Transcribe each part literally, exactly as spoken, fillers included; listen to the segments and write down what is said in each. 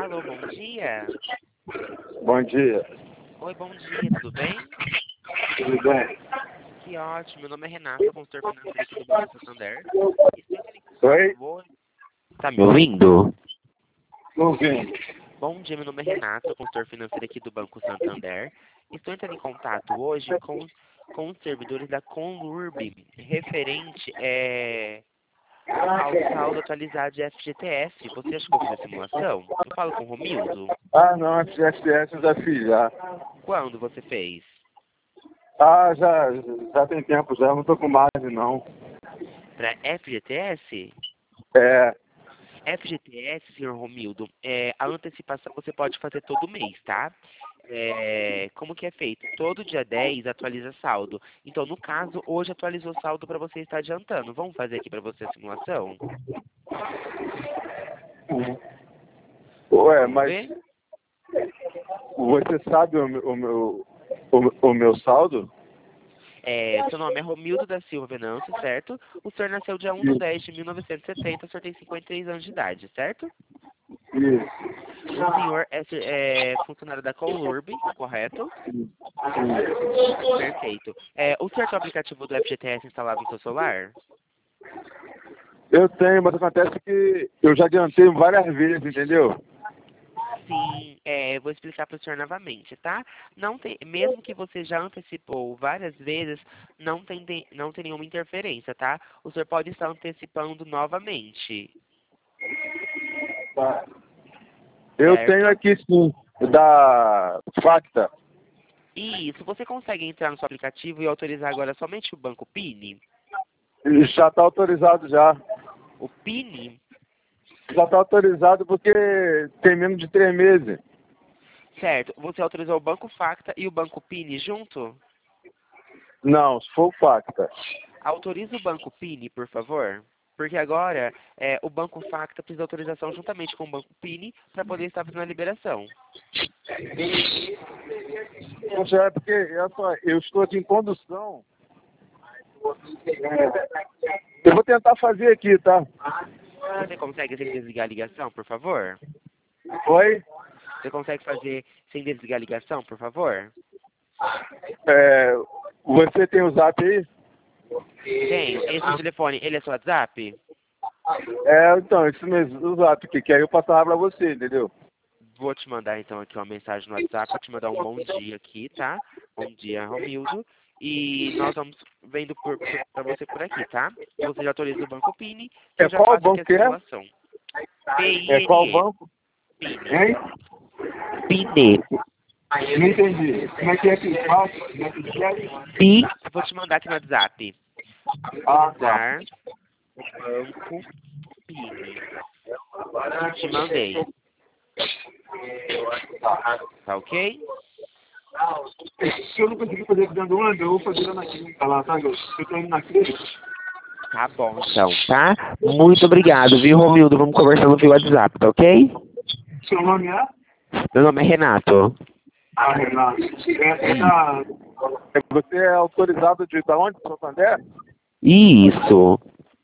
Alô, bom dia. Bom dia. Oi, bom dia, tudo bem? Tudo bem? Que ótimo, meu nome é Renato, consultor financeiro aqui do Banco Santander. Estou aqui em Oi? contato hoje. Tá me ouvindo? Tô ouvindo. Bom dia, meu nome é Renato, consultor financeiro aqui do Banco Santander. Estou entrando em contato hoje com, com os servidores da Conlurb, referente é, ao saldo atualizado de F G T S. Você já chegou a fazer simulação? Eu falo com o Romildo. Ah, não, F G S eu já fiz já. Quando você fez? Ah, já, já tem tempo já, não tô com margem não. Para F G T S? É, F G T S, senhor Romildo, é, a antecipação você pode fazer todo mês, tá? É, como que é feito? Todo dia dez atualiza saldo. Então, no caso, hoje atualizou saldo para você estar adiantando. Vamos fazer aqui para você a simulação? ué, Vamos mas ver? você sabe o, meu- o, meu, o, o meu saldo? É, seu nome é Romildo da Silva Venâncio, certo? O senhor nasceu dia um de dez de mil novecentos e setenta, o senhor tem cinquenta e três anos de idade, certo? Isso. O senhor é, é funcionário da Conlurb, correto? Perfeito. É, o senhor tem o aplicativo do F G T S instalado no seu celular? Eu tenho, mas acontece que eu já adiantei várias vezes, entendeu? Sim, é, vou explicar para o senhor novamente, tá? Não tem, mesmo que você já antecipou várias vezes, não tem, de- não tem nenhuma interferência, tá? O senhor pode estar antecipando novamente, Tá. Eu tenho certo? aqui sim, da Facta. Isso, você consegue entrar no seu aplicativo e autorizar agora somente o banco PIN? Já está autorizado já. O PIN, Já está autorizado porque tem menos de três meses. certo? Você autorizou o banco Facta e o banco PIN junto? Não, se for o Facta. Autorize o banco PIN, por favor. Porque agora é, o banco Facta precisa de autorização juntamente com o banco PIN para poder estar fazendo a liberação. Já é porque eu, só- eu estou aqui em condução. Eu vou tentar fazer aqui, tá? Você consegue sem desligar a ligação, por favor? Oi? Você consegue fazer sem desligar a ligação, por favor? É, você tem o zap aí? Tenho. Esse telefone, ele é seu WhatsApp? É, então, isso mesmo, o zap aqui, que aí eu passava pra você, entendeu? Vou te mandar então aqui uma mensagem no WhatsApp, vou te mandar um bom dia aqui, tá? Bom dia, Romildo. E nós vamos vendo por, por, pra você por aqui, tá? Você já autoriza o banco PIN, que É eu já qual faço aqui banco a que é? simulação. É qual P-I-N-E. banco? PIN. Hein? PIN. Não entendi. Como é que é que faz? Como é que escreve? PIN. Vou te mandar aqui no WhatsApp. Ah, tá. Dar banco PIN. Te mandei. Tá ok? Se eu não conseguir fazer aqui dentro do ano, eu vou fazer lá na clínica lá, tá? Eu tô indo na clínica. Tá bom, então, tá? Muito obrigado, viu, Romildo? Vamos conversando via WhatsApp, tá ok? Seu nome é? Meu nome é Renato. Ah, Renato. É, é da... Você é autorizado de da onde? Santander? Isso.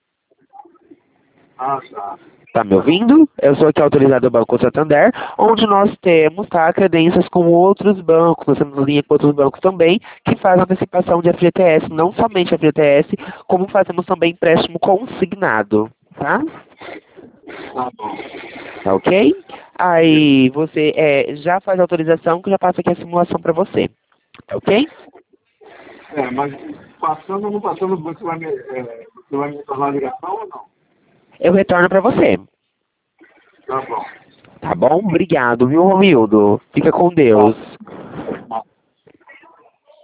Ah, tá. Tá me ouvindo? Eu sou aqui autorizado do Banco Santander, onde nós temos, tá, credências com outros bancos, nós temos linha com outros bancos também, que fazem antecipação de F G T S, não somente F G T S, como fazemos também empréstimo consignado, tá? Tá bom. Tá ok? Aí você é, já faz a autorização que eu já passo aqui a simulação para você. Tá ok? É, mas passando ou não passando, você vai me, é, você vai me tornar a ligação ou não? Eu retorno para você. Tá bom. Tá bom? Obrigado, viu, Romildo? Fica com Tá. Deus.